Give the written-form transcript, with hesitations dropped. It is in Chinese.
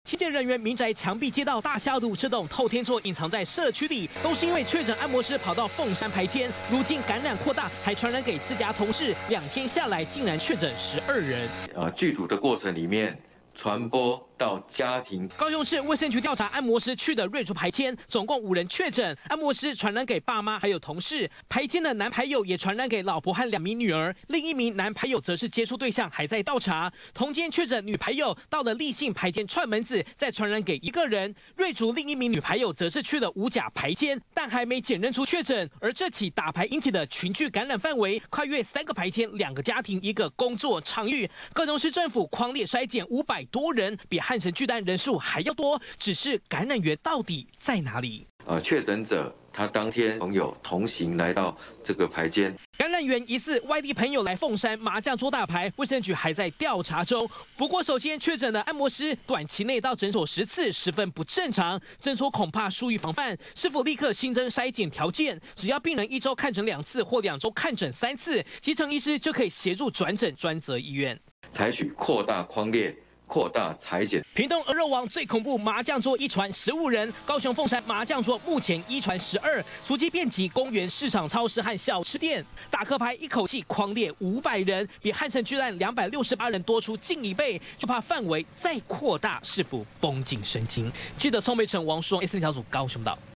清洁人员民宅墙壁、街道大下毒，这栋透天厝隐藏在社区里，都是因为确诊按摩师跑到凤山排监，如今感染扩大，还传染给自家同事，2天下来竟然确诊12人。 剧毒的过程里面传播到家庭。 高雄市卫生局调查按摩师去的瑞竹排监，总共5人确诊，按摩师传染给爸妈还有同事，排监的男排友也传染给老婆和2名女儿，另1名男排友则是接触对象，还在调查。同间确诊女排友到了立信排监串门子，再传染给1个人。瑞竹另1名女排友则是去了五甲排监，但还没检认出确诊。而这起打牌引起的群聚感染范围跨越3个排监、2个家庭、1个工作场域。高雄市政府匡列筛检500多人，比汉神巨蛋人数还要多，只是感染源到底在哪里？ 确诊者他当天朋友同行来到这个排监， 感染源疑似外地朋友来凤山麻将桌打牌，卫生局还在调查中。不过，首先确诊的按摩师短期内到诊所10次，十分不正常，诊所恐怕疏于防范，是否立刻新增筛检条件？只要病人1周看诊2次或2周看诊3次，基层医师就可以协助转诊专责医院， 采取扩大匡列。扩大裁剪。 屏东鹅肉王最恐怖，麻将桌一传15人。高雄凤山麻将桌目前1传12，足迹遍及公园、市场、超市和小吃店。打壳牌一口气匡列500人，比汉城巨蛋268人多出近1倍，就怕范围再扩大，是否绷紧神经？记者宋美成、王淑荣 S 条组高雄岛。